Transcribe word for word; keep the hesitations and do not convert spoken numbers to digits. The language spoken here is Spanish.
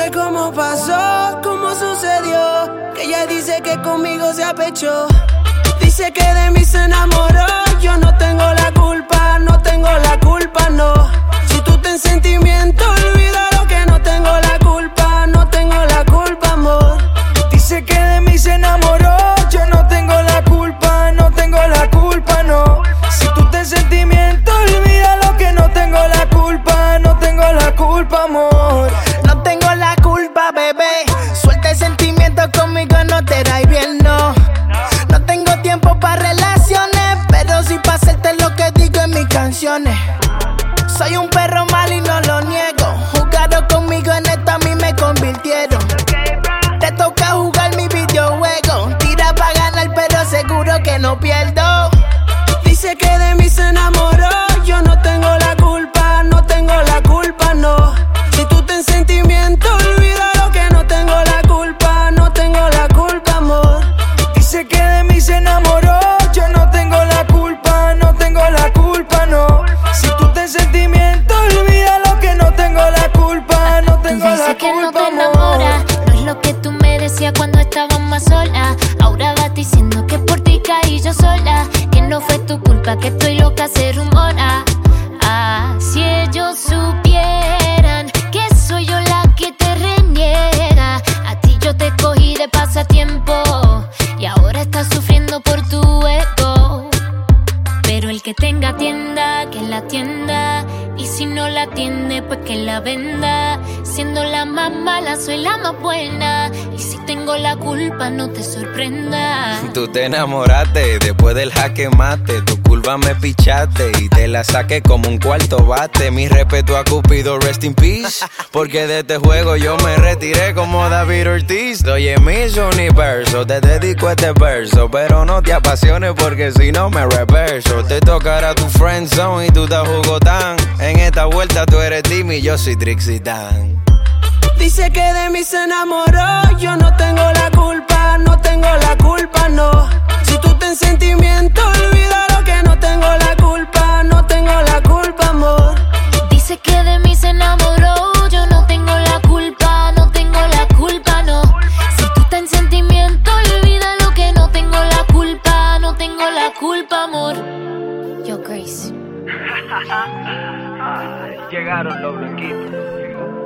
sabe cómo pasó, cómo sucedió, que ella dice que conmigo se apechó. Dice que de mí se enamoró, yo no tengo la culpa, no tengo la culpa, no. Si tú ten sentimiento, olvídalo que no tengo la culpa, no tengo la culpa, amor. Dice que de mí se enamoró, yo no tengo la culpa, no tengo la culpa, no. Si tú ten sentimiento, olvídalo que no tengo la culpa, no tengo la culpa, amor. No tengo la culpa, bebé. Suelta el sentimiento conmigo, no te da bien, no. No tengo tiempo para relaciones, pero sí para hacerte lo que digo en mis canciones. Soy un perro mal y no lo niego. Jugaron conmigo en esto, a mí me convirtieron. Te toca jugar mi videojuego. Tira pa' ganar, pero seguro que no pierdo. Dice que de mí se enamoró, yo no tengo la culpa, no tengo la culpa, no. Si tú ten sentimiento, olvídalo que no tengo la culpa, no tengo la culpa, amor. Dice que de mí se enamoró, yo no tengo la culpa, no tengo la culpa, no. Si tú ten sentimiento, olvídalo que no tengo la culpa, no tengo la culpa, que no te enamora, no es lo que tú me decías cuando estábamos más sola. Ahora vas diciendo que por ti caí yo sola, que no fue tu culpa, que estoy loca, se rumora. Ah, si ellos supieran que soy yo la que te reniega. A ti yo te cogí de pasatiempo y ahora estás sufriendo por tu ego. Pero el que tenga tienda, que la tienda. Y si no la atiende, pues que la venda. Siendo la más mala, soy la más buena. Y si tengo la culpa, no te sorprenda. Tú te enamoraste, después del jaque mate. Tu curva me pichaste y te la saqué como un cuarto bate. Mi respeto a Cupido, rest in peace. Porque de este juego yo me retiré como David Ortiz. Oye, mis universo, te dedico este verso. Pero no te apasiones porque si no me reverso. Te tocará tu friend zone y tú te jugotán. En esta vuelta tú eres Timmy y yo soy Trixie Dan. Dice que de mí se enamoró, yo no tengo la culpa, no tengo la culpa, no. Si tú ten sentimiento, olvídalo que no tengo la culpa, no tengo la culpa, amor. Dice que de mí se enamoró, yo no tengo la culpa, no tengo la culpa, no. Si tú ten sentimiento, olvídalo que no tengo la culpa, no tengo la culpa, amor. Yo, Grace. Llegaron los blanquitos.